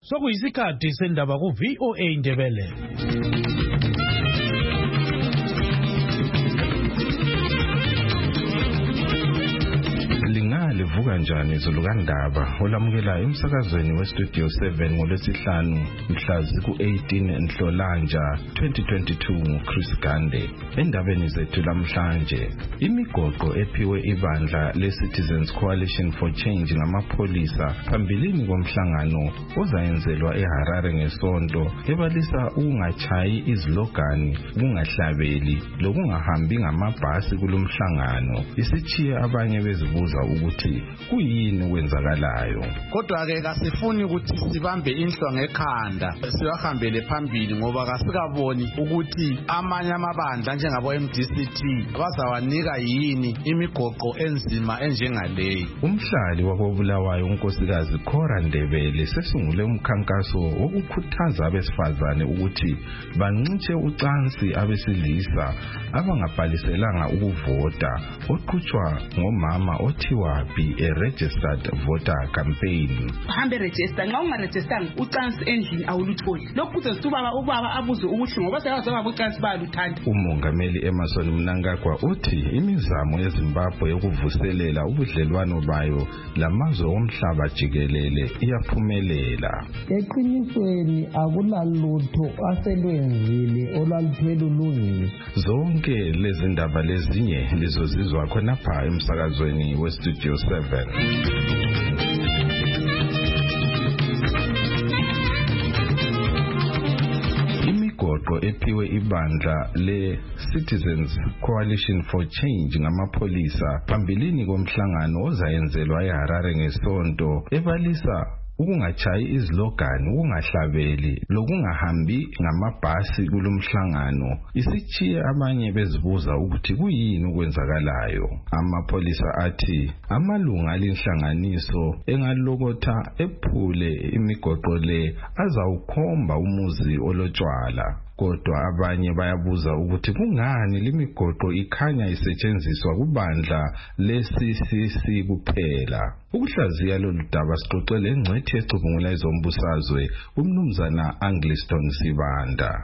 Sokuyisikhathi sendaba ku VOA Indebele. Livuka njani izulu kandaba olamukela emsakazweni weStudio 7 ngolwesihlanu mhla ku-18 Nhlolanja 2022 Chris Gande. Endabeni zethu lamhlanje, imigoqo ephiwe ibandla leCitizens Coalition for Change ngamapholisa phambilini komhlangano ozayenzelwa eHarare ngesonto ebalisa ukungachayi izilogani, kungahlabeli lokungahambi ngamabhasi kulomhlangano. Isichiye abanye bezibuza ukuthi kuyini kwenzakalayo. Kodwa ke kasifuni ukuthi sibambe inhlwa ngekhanda siwahambele phambili ngoba kasikaboni ukuthi amanye amabandla njengabo MDCT bazawanika yini imigoqo enzima enjengaleyi. Umhlali wakoBulawayo unkosikazi Cora Ndebele sesungule umkhankaso wokukhuthaza abesifazane ukuthi bancince ucansi abesilisa abangabhaliselanga ukuvota, oqhutshwa ngomama othiwa be a registered voter campaign. Hambe register nxa ungaregister ucansi endlini awulutholi. Lokhu kuzesibaba ubaba abuze ukuthi ngoba seyazoba ucansi bayaluthanda. Umongameli Emerson Mnangagwa uthi imizamo yeZimbabwe yokuvuselela ubudlelwano bayo lamazwe omhlaba jikelele iyaphumelela. Eqinisweni akulalutho aselwenzile olwaluthwele ulungile. Zonke lezi ndaba lezinye lizozizwa khonapha emsakazweni weStudio 7. Imigoqo ephiwe ibandla leCitizens Coalition for Change ngamapholisa phambilini komhlangano ozayenzelwa eHarare ngesonto ebalisa ukungachayi izilogani, ukungahlabeli lokungahambi ngamabhasi kulomhlangano. Isichiye abanye bezibuza ukuthi kuyini kwenzakalayo. Amapholisa athi amalunga alenhlanganiso engalokotha ephule imigoqo le azawukhomba umuzi olotshwala. Kodwa abanye bayabuza ukuthi kungani lemigoqo ikhanya isetshenziswa kubandla leCCC kuphela. Ukuhlaziya lolu daba sixoxele engcwethi ecubungula ezombusazwe uMnumzana Angliston Sibanda.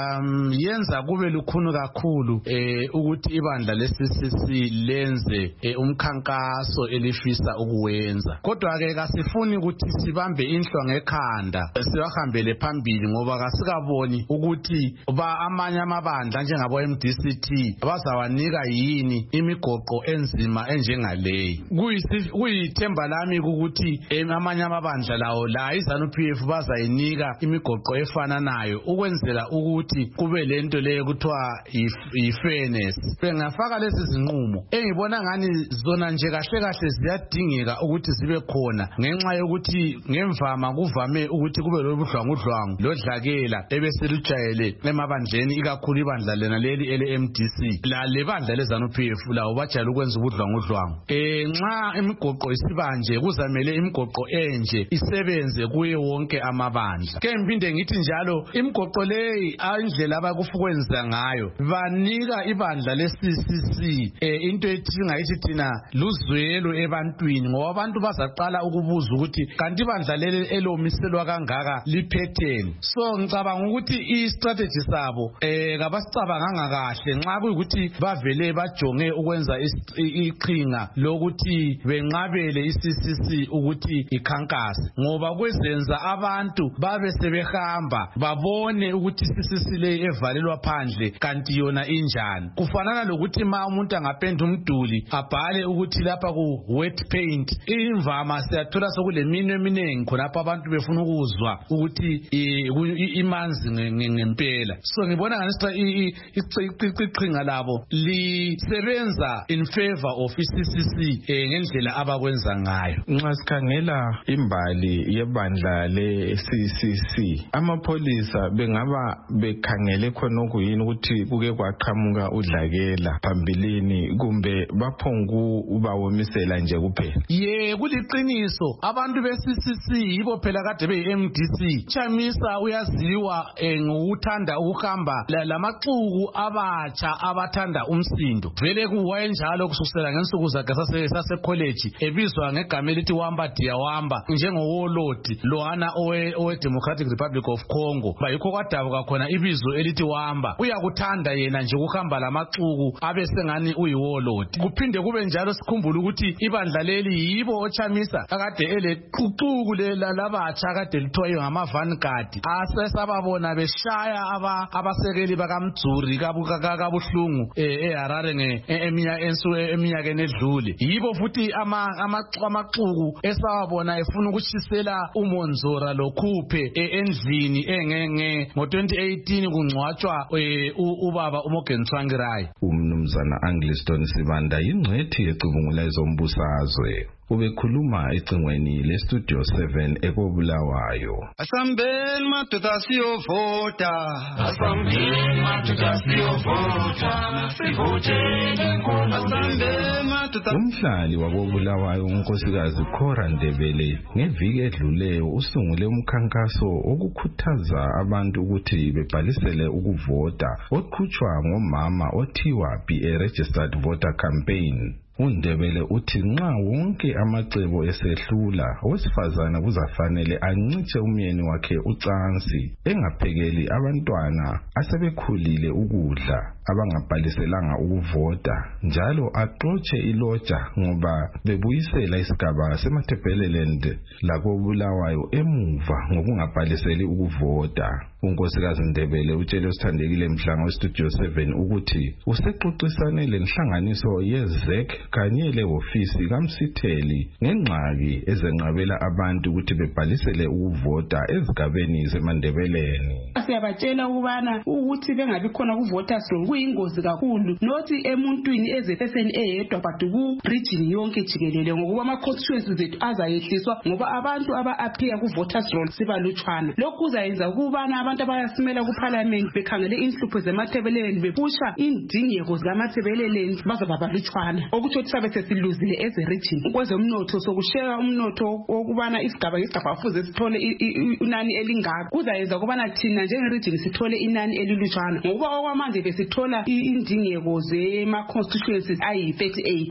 Yenza kube lukhuni kakhulu ukuthi ibandla leCCC lenze umkhankaso elifisa ukuwenza. Kodwa ke kasifuni ukuthi sibambe inhlwa ngekhanda siwahambele phambili ngoba kasikaboni ukuthi amanye amabandla njengabo MDCT bazawanika yini imigoqo enzima enjengaleyi. Kuyithemba lami ukuthi amanye amabandla lawo la iZANU-PF bazayinika imigoqo efananayo ukwenzela ukuthi kube lento leyo kuthiwa i-fairness. Bengafaka lezi zinqumo engibona ngani zona nje kahle ziyadingeka ukuthi zibe khona ngenxa yokuthi ngemvama kuvame ukuthi kube lobudlwangudlwangu lodlakela ebeselujayele emabandleni ikakhulu ibandla lena leli ele-MDC le bandla leZANU-PF lawo bajayele ukwenza ubudlwangudlwangu. Nxa imigoqo isibanje kuzamele imigoqo enje isebenze kuye wonke amabandla. Ke ngiphinde ngithi njalo imigoqo leyi indlela abakufukwenza ngayo banika ibandla leCCC into ethi thina luzwelo ebantwini ngoba abantu bazaqala ukubuza ukuthi kanti ibandla leli elomiselwa kangaka liphetheni. So ngicabanga ukuthi i-strategy sabo kabasicabanganga kahle nxa kuyikuthi bavele bajonge ukwenza iqhinga lokuthi benqabele iCCC ukuthi ikhankase ngoba kwezenza abantu babe sebehamba babone ukuthi iCCC le evalelwa phandle kanti yona injani. Kufanana lokuthi ma umuntu angapenda umduli abhale ukuthi lapha ku wet paint, imvama siyathola sokuleminwe eminengi khonapha abantu befuna ukuzwa ukuthi imanzi ngempela. So ngibona ngani iqhinga labo lisebenza in favor of iCCC ngendlela abakwenza ngayo. Nxa sikhangela imbali yebandla leCCC, amapholisa bengaba bekhangele khonokho yini ukuthi kuke kwaqhamuka udlakela phambilini kumbe baphongu ubawomisela nje kuphela? Kuliqiniso abantu beCCC yibo phela kade beyi-MDC. Chamisa uyaziwa ngokuthanda bathanda ukuhamba lamaxuku abatsha abathanda umsindo vele kuwayenjalo kusukela ngensuku zakhe sase college ebizwa ngegama elithi Wamba Diawamba njengowolodi loana owe Democratic Republic of Congo bayikho kwadabuka khona ibizo elithi Wamba uyakuthanda yena nje ukuhamba lamaxuku abesengani uyiwolodi kuphinde kube njalo sikhumbula ukuthi ibandla leli yibo ochamisa akade eleququku labatsha akade lithoyiwe ngama-vanguard asesababona beshaya abasekeli bakamdzuri kabuhlungu eHarare eminyakeni edlule yibo futhi amaxuku esawabona efuna ukutshisela uMonzora lokhuphe endlini engenge ngo-2018 kungcwatshwa ubaba uMorgan Tsvangirai. Umnumzana Angliston Sibanda yingcwethi ecubungula ezombusazwe ubekhuluma ecingweni lestudio 7 eKobulawayo. Asambeni madoda siyovota, asambeni madoda siyovota, sivoteni inkulu. Asambeni madoda. Umhlali wakoBulawayo unkosikazi Cora Ndebele ngeviki edluleyo usungule umkhankaso okukhuthaza abantu ukuthi bebhalisele ukuvota oqhutshwa ngomama othiwa BA Registered Voter Campaign. uNdebele uthi nxa wonke amacebo esehlula owesifazana kuzafanele ancitshe umyeni wakhe ucansi engaphekeli abantwana asebekhulile ukudla abangabhaliselanga ukuvota njalo axotshe iloja ngoba bebuyisela isigaba seMatabeleland lakoBulawayo emuva ngokungabhaliseli ukuvota. Unkosikazi Ndebele utshele usithandekile mhlanga westudio 7 ukuthi usexoxisane lenhlanganiso yeZEC kanye lehofisi kaMsitheli ngengxaki ezenqabela abantu ukuthi bebhalisele ukuvota ezigabeni zeMandebeleni. Siyabatshela ukubana ukuthi bengabi khona kuvoters roll kuyingozi kakhulu nothi emuntwini ezefeseni eyedwa but ku region yonke jikelele ngokuba ama constituencies zethu azayehliswa ngoba abantu aba-appear ku voters roll sibalutshwana. Lokhu kuzayenza ukubana abantu abayasimela kuParliament bekhangele inhlupho zeMatabeleland bepusha indingeko zamaTebeleland bazabalutshwana okuthi ukuthi sabe sesiluzile as a region kwezomnotho sokusheka umnotho okubana isigaba ngesigaba fuze sithole inani elingaka kuzayenza ukubana thina njenge-region sithole inani elilutshwana ngokuba okwamanje besithola indingeko zema-constituencies ayi-38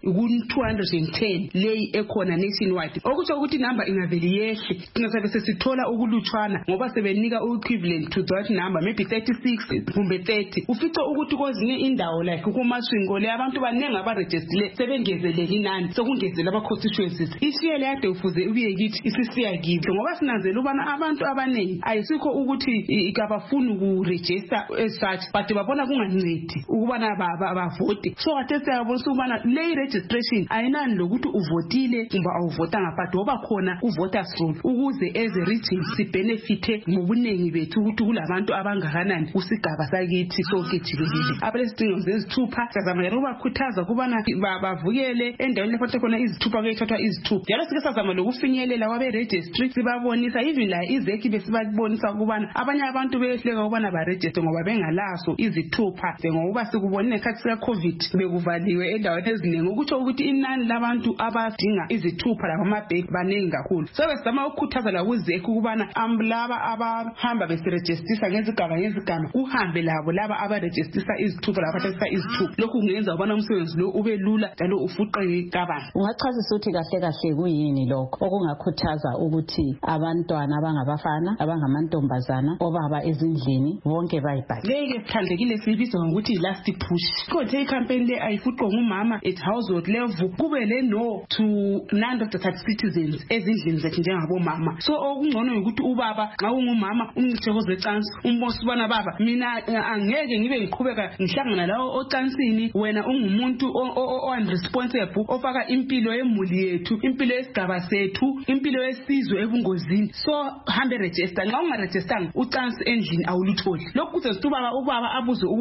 ku-210 leyi ekhona nationwide okutsho ukuthi inamba ingaveli yehle singasabe sesithola ukulutshwana ngoba sebenika equivalent to that number maybe 36 kumbe 30 ufice ukuthi kwezinye indawo like kuMasvingo le abantu banenge abarejistile sebengezelela inani sokungezela ama-constituencies ishiyele yade ufuze ubuye kithi isisiya kibo ngoba sinanzela ukubana abantu abaningi ayisikho ukuthi abafuni ukurejista as such but babona kungancedi ukubana bavote so kade siyabonisa ukubana le registration ayinani lokuthi uvotile kumbe awuvotanga but woba khona ku-voters roll ukuze as a region sibenefite ngobuningi bethu ukuthi kulabantu abangakanani kusigaba sakithi sonke jikelele abalesidingo zezithupha sazama ukubakhuthaza ukubana bavukele endaweni lapho khona izithupha kuyethathwa izithupha njalo sike sazama lokufinyelela kwabe-registry sibabonisa even la izeki besibabonisa ukubana abanye abantu beyehleka ukubana barejiste ngoba bengalaso izithupha ngokuba sikubonile ekhathi sika-COVID bekuvaliwe endaweni eziningi ukutsho ukuthi inani labantu abadinga izithupha labamabheki baningi kakhulu so besizama ukukhuthaza lakuzeki ukubana laba abahamba besirejistisa ngezigaba kuhambe labo laba abarejistisa izithupha labathathisa izithupha lokhu kungenza ukubana umsebenzi lo ube lula njalo ufuqeke kabanzi. Ungachazisa ukuthi kahle kahle kuyini lokho okungakhuthaza ukuthi abantwana abangabafana abangamantombazana obaba ezindlini bonke bayibhale. Leke sithandekile siyibiza ngokuthi last push konke icampaign le ayifuqwe ngumama at household level kube le no to none of the citizens ezindlini zethu njengabomama so okungcono ukuthi ubaba xa ungumama umncitheko zecansi umbosi ubana baba mina angeke ngibe ngiqhubeka ngihlangana lawo ocansini wena ungumuntu unresponsible ofaka impilo yemuli yethu impilo yesigaba sethu impilo yesizwe ebungozini so hambe register nxa ungarejistanga ucansi endlini awulutholi lokhu kuze ubaba abuze ukuthi ngoba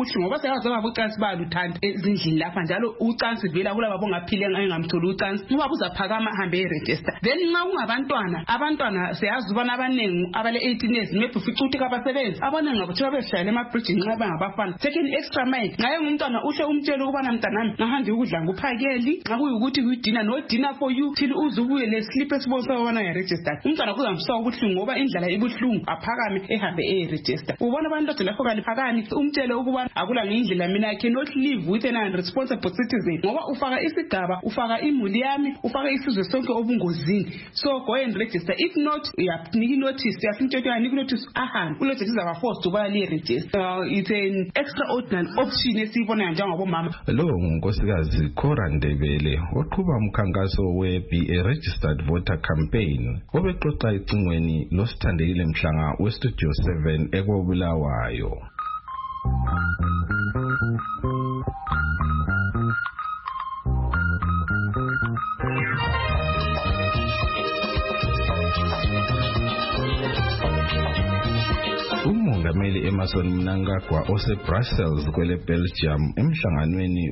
uyazi ucansi bayaluthanda ezindlini lapha njalo ucansi vela kulabo bongaphile ngamtholi ucansi ngoba uzaphakama hambe eregister then nxa ungabantwana abantwana siyazi ubana abanengi abale 18 years maybe ufica ukuthi kabasebenzi abanengi ngabuthiwa beshayela emabridge nxa bangabafana taking extra mile ngaye ngumntwana uhle umtshele ukubana mntanami ngahanje ukudla nguphakeli nxa kuyukuthi kuyidina no dinner for you till uzubuye le slip esibonisa ubana uyaregister umntwana kuzamsoka ubuhlungu ngoba indlela ibuhlungu aphakame ehambe eregister ubona abantu lapho kaliphakani umtshele ukubana akula ngendlela mina I cannot live with an responsible citizen ngoba ufaka isigaba ufaka imuli yami ufaka isizwe sonke obungozini so go and register if not uyanika notice yasintshetho yanika notice ahambe ulothi sizaba forced to baya register it's an extraordinary option esibona njengabo mama lo ngunkosikazi Cora Ndebele oqhuba umkhankaso we-BA Registered Voter Campaign obexoxa icingweni losithandekile mhlanga weStudio 7 ekobulawayo. Umongameli Emmerson Mnangagwa ose-Brussels kwele Belgium emhlanganweni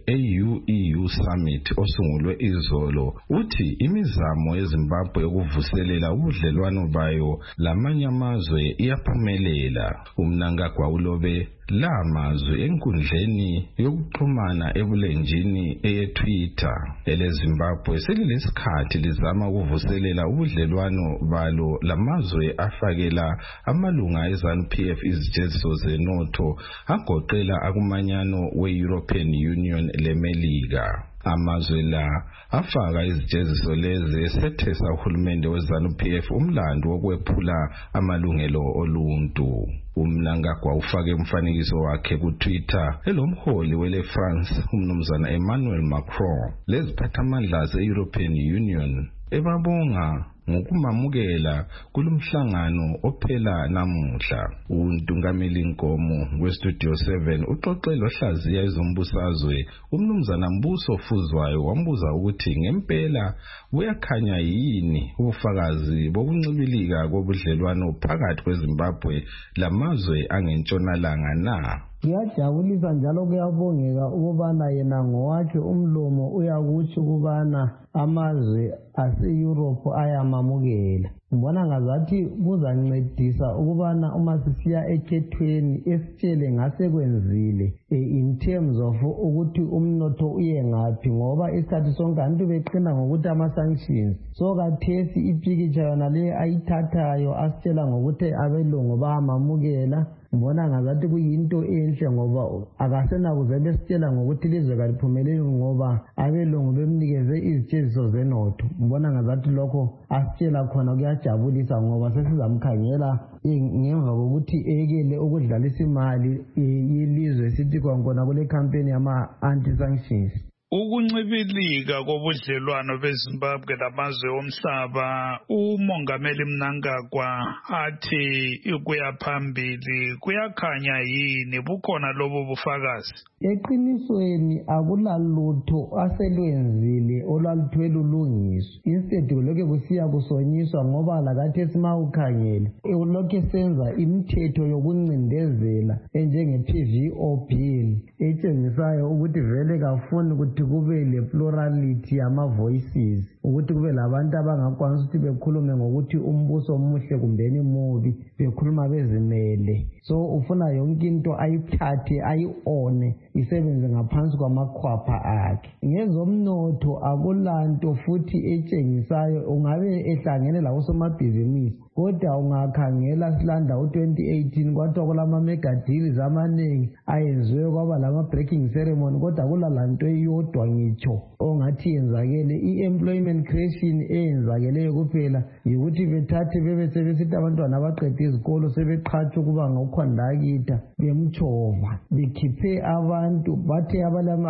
we-AU-EU Summit osungulwe izolo uthi imizamo yeZimbabwe yokuvuselela ubudlelwano bayo lamanye amazwe iyaphumelela. uMnangagwa ulobe la mazwe enkundleni yokuxhumana ebulenjini eyeTwitter eleZimbabwe selilesikhathi lizama ukuvuselela ubudlelwano balo lamazwe afakela amalunga eZANU-PF izijeziso zenotho agoqela akumanyano we-European Union leMelika. Amazwe la afaka izijeziso lezi esethesa uhulumende weZANU-PF umlando wokwephula amalungelo oluntu. uMnangagwa ufake umfanekiso wakhe kuTwitter elomholi wele France umnumzana Emmanuel Macron leziphathamandla ze-European Union ebabonga ngokumamukela kulomhlangano ophela namuhla. uNtungameli Nkomo weStudio 7 uxoxe lohlaziya ezombusazwe umnumzana Mbuso Fuzwayo wambuza ukuthi ngempela buyakhanya yini ubufakazi bokuncibilika kobudlelwano phakathi kweZimbabwe lamazwe angentshonalanga na. Kuyajabulisa njalo kuyabongeka ukubana yena ngowakhe umlomo uyakutsho ukubana amazwe ase-Europe ayamamukela. Ngibona ngazathi kuzancedisa ukubana uma sisiya ekhethweni esitshele ngasekwenzile in terms of ukuthi umnotho uye ngaphi ngoba isikhathi sonke abantu beqina ngokuthi ama-sanctions so kathesi ipikitsha yona le ayithathayo asitshela ngokuthi abelungu bayamamukela. Ngibona ngazathi kuyinto enhle ngoba akasenakuze besitshela ngokuthi ilizwe kaliphumeleli ngoba abelungu bemnikeze izijeziso zenotho. Ngibona ngazathi lokho asitshela khona kuyajabulisa ngoba sesizamkhangela ngemva kokuthi ekele ukudlalisa imali yelizwe sithi kwankona kule campaign yama-anti-sanctions. Ukuncibilika kobudlelwano beZimbabwe lamazwe omhlaba umongameli Mnangagwa athi ukuya phambili kuyakhanya yini bukhona lobo bufakazi. Eqinisweni akulalutho aselwenzile olwaluthwele ulungiswa instead lokho kusiya kusonyiswa ngoba lakathesi mawukhangela ulokho senza imithetho yokuncindezela enjenge-PVO bill etshengisayo ukuthi vele kafuni ukuthi kube le-plurality yama-voices ukuthi kube labantu abangakwanisa ukuthi bekhulume ngokuthi umbuso omuhle kumbeni mubi bekhuluma bezimele so ufuna yonke into ayithathe ayi-one isebenze ngaphansi kwamakhwapha akhe. Ngezomnotho akulanto futhi etshengisayo ungabe ehlangene labosomabhizinisi kodwa ungakhangela silanda u-2018 kwathiwa kulama-mega deals amaningi ayenziwe kwaba lama-breaking ceremony kodwa kulalanto eyodwa ngitsho ongathi yenzakele i-employment creation eyenzakeleyo kuphela yikuthi bethathe bebe sebesithi abantwana abaqede izikolo sebeqhatsha ukuba ngokhondakitha bemtshova bekhiphe abantu bathe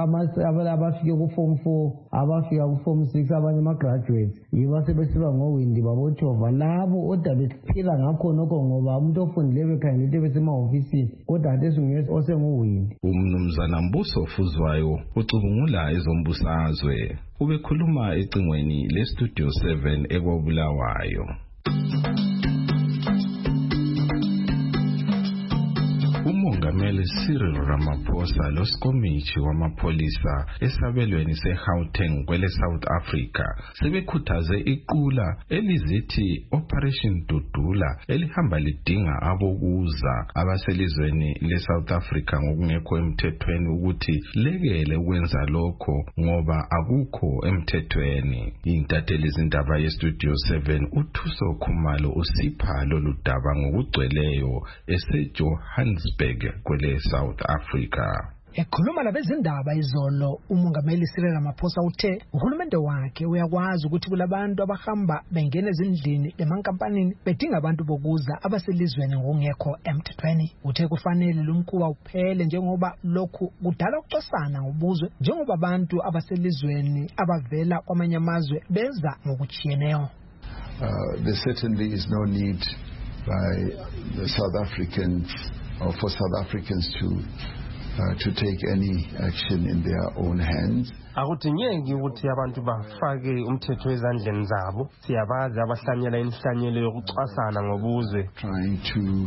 abafike ku-form 4 abafika ku-form 6 abanye ama-graduates yiba sebesiba ngowindi babotshova labo oda bephila ngakhonokho ngoba umuntu ofundileyo bekhangele into besemahofisini kodwa atesinguye osenguwindi. umnumzana Mbuso Fuzwayo ucubungula ezombusazwe ubekhuluma ecingweni leStudio 7 ekobulawayo. Umongameli umongameli Cyril Ramaphosa loSikomithi wamapholisa esabelweni seGauteng kwele South Africa sebekhuthaze iqula elizithi Operation Dudula elihamba lidinga abokuza abaselizweni leSouth Africa ngokungekho emthethweni ukuthi lekele ukwenza lokho ngoba akukho emthethweni. Intatheli izindaba yeStudio 7 uThuso Khumalo usipha lolu daba ngokugcweleyo eseJohannesburg kwele South Africa. Ekhuluma labezindaba izolo umongameli Cyril Ramaphosa uthe uhulumende wakhe uyakwazi ukuthi kulabantu abahamba bengena ezindlini lemankampanini bedinga abantu bokuza abaselizweni ngokungekho emthethweni. Uthe kufanele lumkhuba uphele njengoba lokhu kudala ukucosana ngobuzwe njengoba abantu abaselizweni abavela kwamanye amazwe beza ngokuchiyeneyo. There certainly is no need by the South Africans or for South Africans to take any action in their own hands. Akudingeki ukuthi abantu bafake umthetho ezandleni zabo. Siyabazi abahlanyela inhlanyelo yokucwasana ngobuzwe. Trying to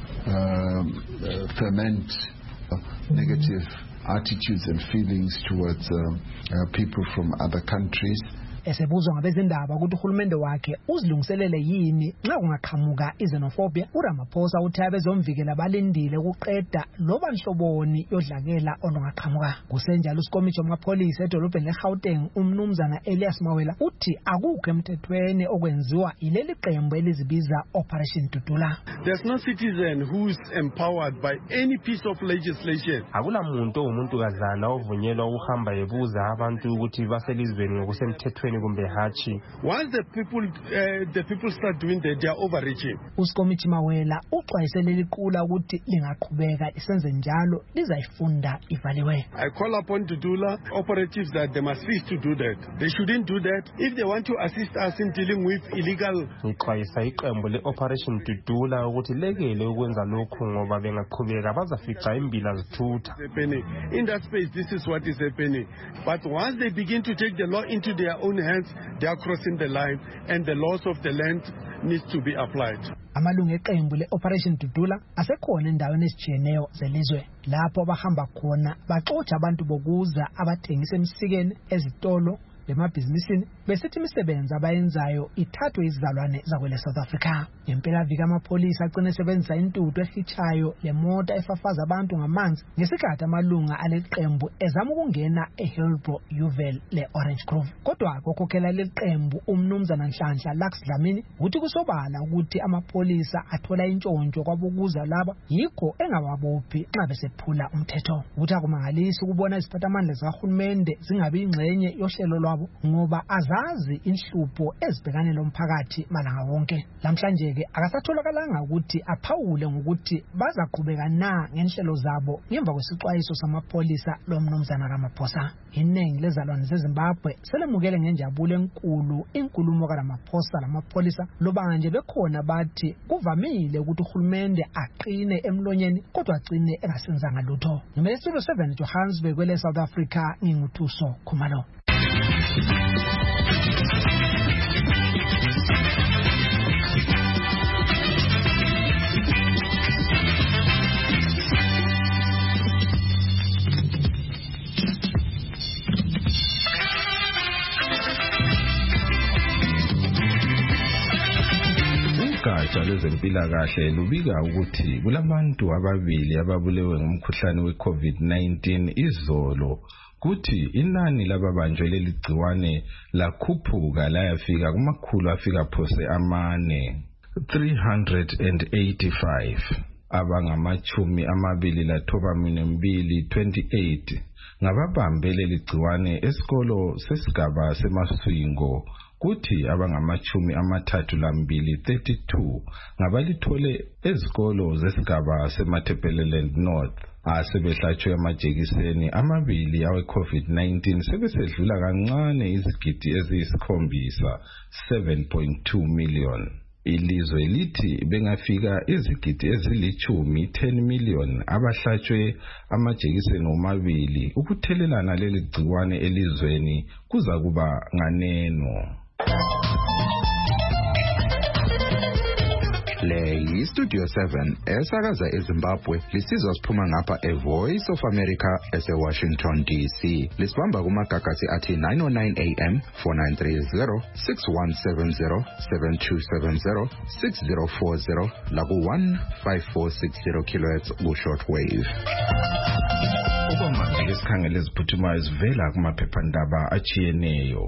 ferment negative attitudes and feelings towards people from other countries. Esebuzwa ngabezindaba ukuthi uhulumende wakhe uzilungiselele yini nxa kungaqhamuka izenofobia. uRamaphosa uthi abezomvikela abalindile ukuqeda loba nhloboni yodlakela olungaqhamuka. Kusenjalo uSikomithi wamapholisa edolobheni leGauteng umnumzana Elias Mawela uthi akukho emthethweni okwenziwa ileli qembu elizibiza Operation Dudula. There's no citizen who's empowered by any piece of legislation. Akula muntu kazana ovunyelwa ukuhamba ebuza abantu ukuthi baselizweni ngokusemthethweni. Once the people start doing that, they are overreaching. uSikomithi Mawela uxwayisele liqula ukuthi lingaqhubeka isenze njalo lizayifunda ivaliwe. I call upon Dudula operatives that they must cease to do that. They shouldn't do that. If they want to assist us in dealing with illegal. Uxwayisa iqembu le-Operation Dudula ukuthi lekele ukwenza lokhu ngoba bengaqhubeka bazafica impila zithutha. In that space, this is what is happening. But once they begin to take the law into their own hands, they are crossing the line, and the laws of the land needs to be applied. Amalungu eqembu le-Operation Dudula asekhona endaweni ezijiyeneyo zelizwe lapho abahamba khona baxotsha abantu bokuza abathengisa emsikeni ezitolo lemabhizinisini besithi imisebenzi abayenzayo ithathwe izizalwane zakwele South Africa. Ngempelaviki amapholisa agcina esebenzisa intuthu efichayo lemota efafaza abantu ngamanzi ngesikhathi amalunga aleqembu ezama ukungena eHillbrow Yuvel le-Orange Grove. Kodwa kokhokhela leqembu umnumzana Nhlanhla Lux Dlamini uthi kusobala ukuthi amapholisa athola intshontsho kwabokuza laba yikho engababophi nxa besephula umthetho. Uthi akumangalisi ukubona iziphathamandla zikahulumende zingabi ingxenye yohlelo lwabo ngoba azazi inhlupho ezibhekane lomphakathi malanga wonke. Namhlanje ke akasatholakalanga ukuthi aphawule ngokuthi bazaqhubeka na ngenhlelo zabo ngemva kwesixwayiso samapholisa lomnumzana Ramaphosa. Iningi lezalwane zeZimbabwe selemukele ngenjabulo enkulu inkulumo kaRamaphosa lamapholisa loba nje bekhona bathi kuvamile ukuthi uhulumende aqine emlonyeni kodwa agcine engasenzanga lutho. NgeStudio 7 Johannesburg kwele South Africa nginguthuso Khumalo. Ugatsha lwezempilakahle lubika ukuthi kulabantu ababili ababulewe ngumkhuhlane we-COVID-19 izolo kuthi inani lababanjwe leli gciwane lakhuphuka layafika kumakhulu afika phose amane 385 abangamachumi amabili lathoba minembili 28 ngababambe leli gciwane esikolo sesigaba seMaswingo kuthi abangamachumi amathathu lambili 32 ngabalithole ezikolo zesigaba seMatabeleland North. Asebehlatshwe amajekiseni amabili awe COVID-19 sebesedlula kancane izigidi eziyisikhombisa 7.2 million. Ilizwe lithi bengafika izigidi ezilithumi 10 million abahlatshwe amajekiseni omabili ukuthelelana leli gciwane elizweni kuza kuba nganeno. Le Studio 7 esakaza eZimbabwe lisizwa siphuma ngapha eVoice of America eseWashington DC. Lisibamba kumagagasi athi 909 AM 4930 6170 7270 6040 laku 15460 kHz ku shortwave. Ubamanje lesikhangele eziphuthumayo sivela kumaphephandaba achiyeneyo.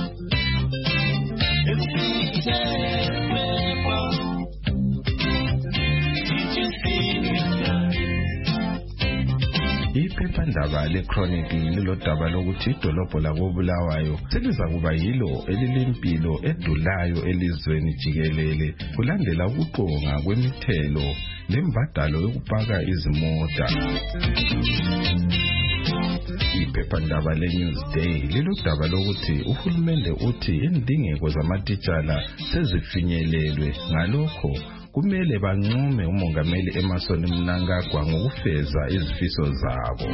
Iphephandaba leChronic lilodaba lokuthi idolobho lakoBulawayo seliza kuba yilo elilempilo edulayo elizweni jikelele kulandela ukuqonga kwemithelo lembadalo yokupaka izimota. Iphephandaba leNewsday lilodaba lokuthi uhulumende uthi indingeko zamatitshala sezifinyelelwe, ngalokho kumele banqume umongameli Emmerson Mnangagwa ngokufeza izifiso zabo.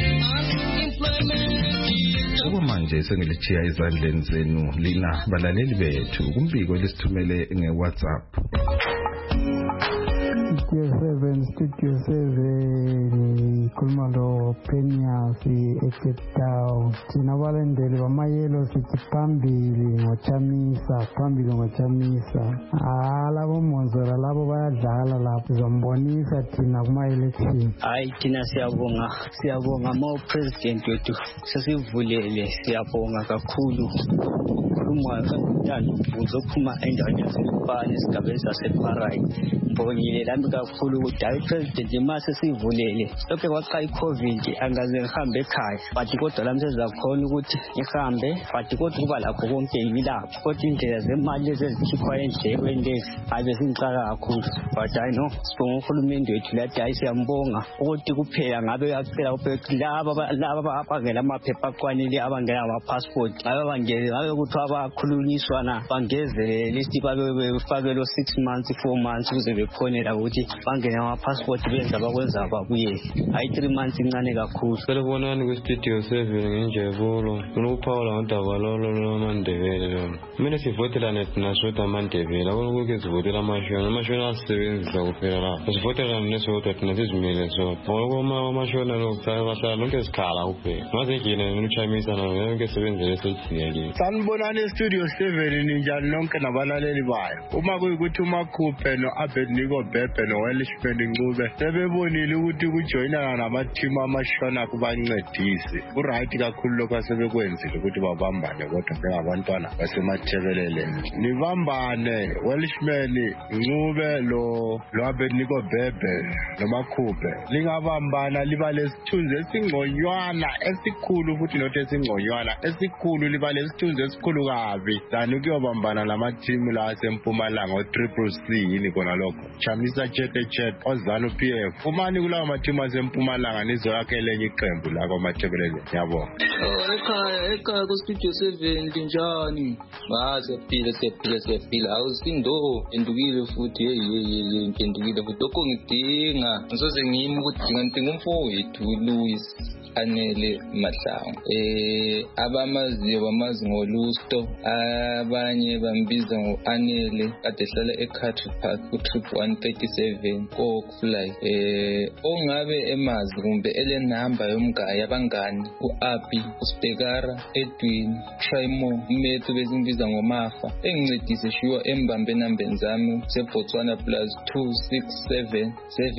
Manje sengilichiya izandleni zenu lina balaleli bethu kumbiko lisithumele ngeWhatsApp. Studio 7 Kulmalo Penyas Cape Town. Thina balendele bamayelo sithi phambili ngochamisa. Labo monzora labo bayadlala lapho zombonisa thina kuma election. Hayi thina siyabonga mo president wethu sesivulele, siyabonga kakhulu. Uma kanjani uzophuma endaweni yasefana esigabeni saseParai. Mbonile lami kakhulu ukuthi hayi president mase sivulele lokho kwaqala iCovid angaze ngihambe ekhaya, but kodwa lami sezakhona ukuthi ngihambe, but kodwa kuba lakho konke ngilapho, kodwa indlela zemali ezikhipha endlekweni lezi abe singixaka kakhulu. But I know sibonga uhulumende wethu lathi hayi siyambonga ukuthi kuphela ngabe uyacela laba abangela amaphepha akwanele, abangela ama-passport abangele ngabe ukuthi abakhulunyiswana bangezele list babefakelo 6 months 4 months ukuze bekhonela ukuthi bangene ama-passport benza bakwenza babuye. Hayi 3 months incane kakhulu. Selebonani kwistudio 7 ngenjebulo unokuphawula ngodaba lwamandebele lona. Kumele sivotelane thina sodwa amandebele, akunokuke sivotela amashona asisebenzisa kuphela lapho. Sivotelane nesodwa thina sizimile sodwa. Ngoba amashona lokuhlala lonke sikhala kuphela. Mazengine nokuchamisa yonke sebenzele sesiyekile. Sanibonani Studio 7 ninjani nonke nabalaleli bayo. Uma kuyikuthi uMakhuphe noAbednego Bhebhe noWelshman Ncube sebebonile ukuthi ukujoyinana namathimu amashona kubancedisi. Kuright kakhulu lokho asebekwenzile ukuthi babambane kodwa njengabantwana basemathebeleleni. Nibambane Welshman Ncube loAbednego Bhebhe noMakhuphe. Lingabambana liba lesithunzi esingconywana esikhulu futhi not esingconywana esikhulu, liba lesithunzi esikhulu kabi. Dani kuyobambana lamathimu la asempumalanga o-CCC yini kona lokho. Chamisa Chet ozana uPF. Umani kulawo mathimu asempumalanga nizoyakhele enye iqembu la kwaMathebelele. Ngiyabonga. Ekhaya kuStudio 7 linjani? Siyaphila. Awusindo endukile futhi endukile futhi. Lokho ngidinga ngizoze ngimi ukuthi ngidinga umfowethu Louis Anele Mahlangu. Abamaziyo bamazi ngoLusto, abanye bambiza ngoAnele, kade hlala eCountry Park ku-Trip 137 koKfly. Ongabe emazi kumbe ele number yomngane abangani uAbi, uSpekara, Edwin, Trimo, Methu bezimbiza ngoMafa. Engincedise shiwa embambe nambeni zami seBotswana +267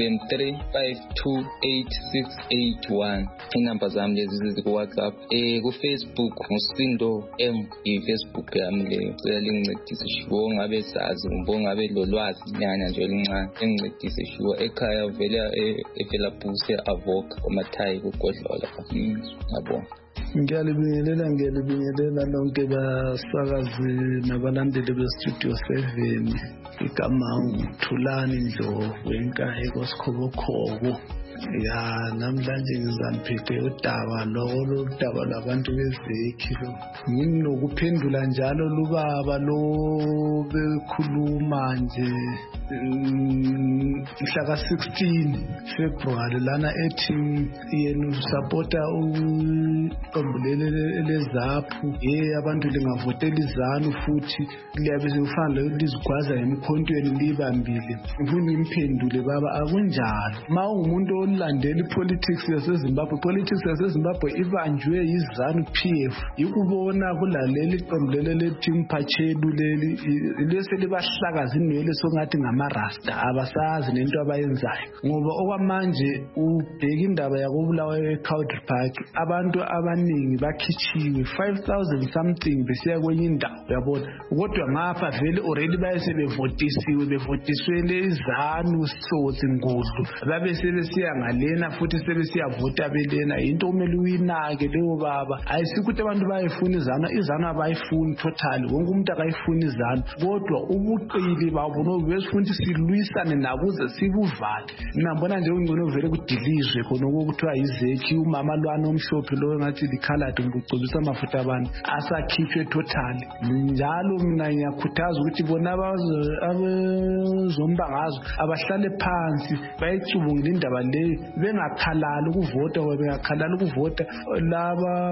73528681. Inamba zami lezi zikuWhatsApp. KuFacebook nguSindo M, iFacebook yami leyo. Cela lingincedise shiwo ngabe sazi kumbe ngabe lolwazi nyanya nje elincane. Engincedise shiwo ekhaya vela eFelapuse Avoka koMathayi kuGodlola. Ngiyabonga. Ngiyalibingelela lonke basakazi nabalandeli beStudio 7. Igama uThulani Ndlovu eNkayi koSkhobokhobo. Namhlanje ngizaniphethe udaba lodaba labantu bezekhi lo. Nginokuphendula njalo lubaba lo bekhuluma nje mhla ka-16 February lana ethi yena usapota iqembu leZAPU abantu lingavotela iZANU futhi liyabe sekufanele lizigwaza emkhontweni libambile. Ngifuna imphendule baba akunjalo. Ma ungumuntu olandela ipolitics yaseZimbabwe, politics yaseZimbabwe ibanjwe yiZANU PF. Yikubona kulaleli iqembu lethi Mphathelu leli lese libahlakaza inwele songathi ngamarasta abasazi nento abayenzayo. Ngoba okwamanje ubheka indaba yakobulawayo eCountry Park abantu abaningi bakhitshiwe 5,000 something besiya kwenye indawo yabona. Kodwa ngapha vele already bevotiswele iZANU sotsi ngudlu babe sebesiya ngalena futhi sebesiya vota belena into kumele uyinake leyo baba. Ayisikuthi abantu bayifuna iZANU abayifuni total wonke umuntu akayifuni iZANU kodwa ubuqili babo nobesifuna silwisane nakuze sibuvale. Nabona nje ungcono vele kudilizwe khona okuthiwa yizeki umama lwana omhlophe lo ngathi likhaladi ngicubisa amafutha abantu asakhitshwe total. Njalo mina ngiyakhuthaza ukuthi bona abazombangazo abahlale phansi bayicubungile indaba le bengakhalala ukuvota bengakhalala ukuvota laba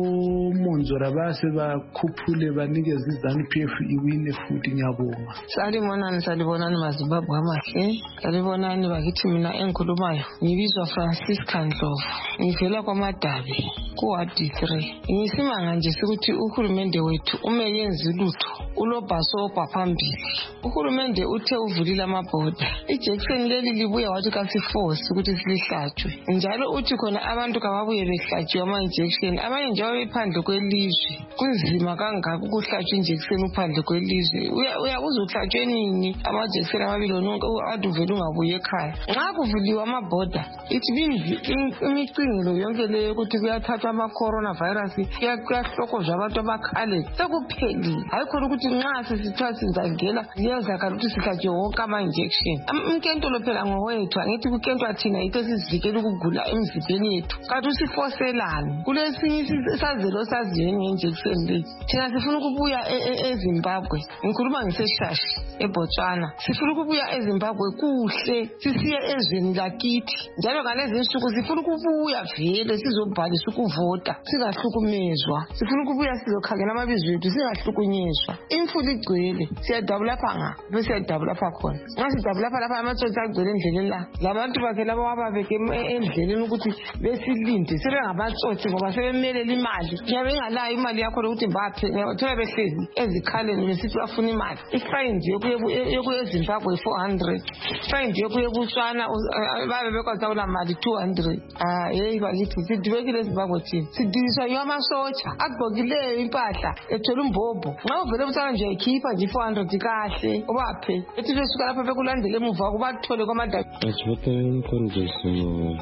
uMonzora base bakhuphule banikeza iZANU PF iwine futhi ngiyabonga. Salibonani maZimbabwe amahle. Salibonani bakithi mina engikhulumayo ngibizwa Francisca Ndlovu. Ngivela kwaMadabi kuWard 3. Ngisimanga nje ukuthi uhulumende wethu umeyenza ulutho ulobhasobha phambili. Uhulumende uthe uvulile amabhoda. Ijection leli libuya wathi kasiforce ukuthi silihlatshwe. Njalo uthi khona abantu kababuye behlatshiwe ama-injection. Abanye nje bephandle kwelizwe. Kunzima kangaka ukuhlatshwa injection uphandle kwelizwe. Uyabuza uhlatshwe nini ama-injection amabili nonke ade uvele ungabuye ekhaya. Nxa kuvuliwe amabhoda ithi imicingelo yonke leyo ukuthi kuyathathwa ama-coronavirus kuyahlokozwa abantu abakhale sekuphelile. Hayi khona ukuthi nxa sesithiwa sizangena ziyazakhala ukuthi sihlatshwe wonke ama-injection. Umkentolo phela ngowethu angithi kukentwa thina yitho sizivikele ukugula emzimbeni yethu kanti usifoselani kulesinye isazelo saziyo nge-injection leyi. Thina sifuna ukubuya eZimbabwe ngikhuluma ngiseshashi eBotswana sifuna ukubuya eZimbabwe kuhle sisiye ezweni lakithi njalo ngalezi insuku sifuna ukubuya vele sizobhalisa ukuvota singahlukumezwa. Sifuna ukubuya sizokhangela amabizo ethu singahlukunyezwa. Imfula igcwele siyadabulapha ngapha besiyadabulapha khona. Nxa sidabulapha lapha amatsotsi agcwele endleleni la labantu bakhe labo wababeke endleleni ukuthi besilinde sebengamatsotsi ngoba sebemelela imali. Ngiyabe ngalayo imali yakho lokuthi mbaphe thola behlezi ezikhaleni besithi bafuna imali. Ifine yokuye eZimbabwe 400. Fine yokuye eBotswana babe bekwazi ula mali 200. Hey bakithi sidibekile eZimbabwe thina. Sidiswa yamasotsha agqokileyo impahla ethola umbhobho. Nxa uvele ubuthana nje ekhipha nje 400 kahle obaphe. Ethi besuka lapha bekulandele emuva kubathole kwaMadabi. Asibotela imqondisimo,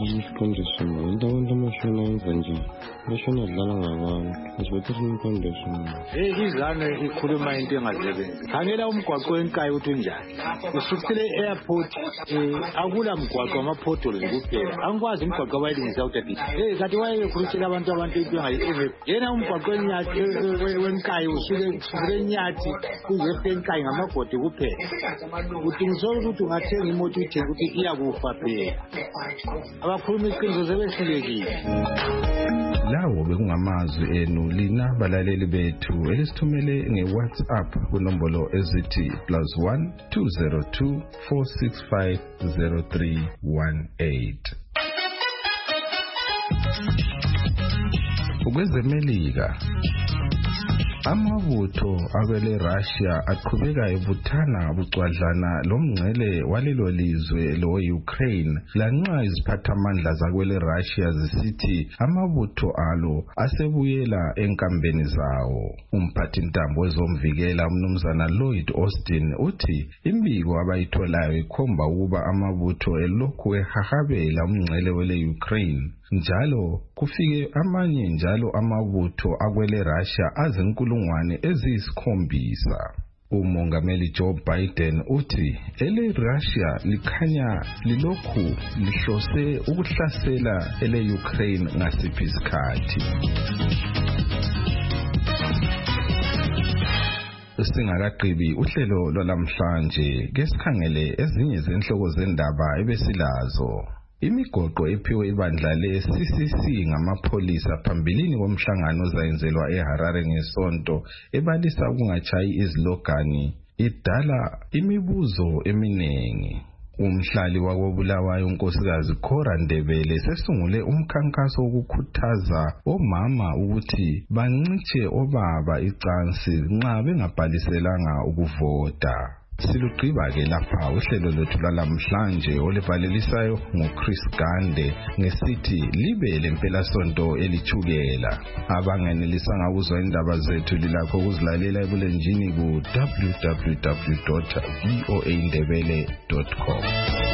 indawo amashona yenza nje. Amashona adlala ngabantu. Asibotela imqondisimo. iZANU ikhuluma into engasebenzi. Khangela umgwaqo wenkayi ukuthi unjani. Usukile airport akula mgwaqo ama-potholes kuphela. Angikwazi umgwaqo abayilungisa ukuthi kanti wayekhulumela abantu into engayi yena umgwaqo wenkayi usukile enyathi kuzefe enkayi ngamagodi kuphela. Udingiswa ukuthi ungathenga imoto uyithenga ukuthi iyakufa phela. Abakhuluma iqiniso sebehlulekile. Lawo bekungamazwi enu lina balaleli bethu elisithumele ngeWhatsApp kunombolo ezithi +1 202 465 0318. Ukwezemelika amabutho akwele Russia aqhubeka ebuthana bucwadlana lomngcele walelo lizwe lo Ukraine lanxa iziphathamandla zakwele Russia zisithi amabutho alo asebuyela enkambeni zawo. Umphathi ntambo wezomvikela umnumzana Lloyd Austin uthi imbiko abayitholayo ikhomba ukuba amabutho elokhu ehahabela umngcele wele Ukraine njalo kufike amanye njalo amabutho akwele Russia azinkulungwane eziyikhombisa. Umongameli Joe Biden uthi ele Russia likhanya lilokhu lihlose ukuhlasela ele Ukraine ngasiphi isikhathi. Singakagqibi uhlelo lwalamhlanje ke sikhangele ezinye zenhloko zendaba ebesilazo. Imigoqo ephiwe ibandla le-CCC ngamapholisa phambilini komhlangano ozayenzelwa eHarare ngesonto ebalisa ukungatshayi izilogani idala imibuzo eminingi. Umhlali wakoBulawayo unkosikazi Cora Ndebele sesungule umkhankaso wokukhuthaza omama ukuthi bancitshe obaba icansi nxa bengabhaliselanga ukuvota. Silugqiba ke lapha uhlelo lwethu lwalamhlanje olivalelisayo nguChris Gande ngesithi libe lempelasonto elithukela. Abangenelisanga ukuzwa indaba zethu lilakho ukuzilalela ebulenjini ku www.voaindebele.com.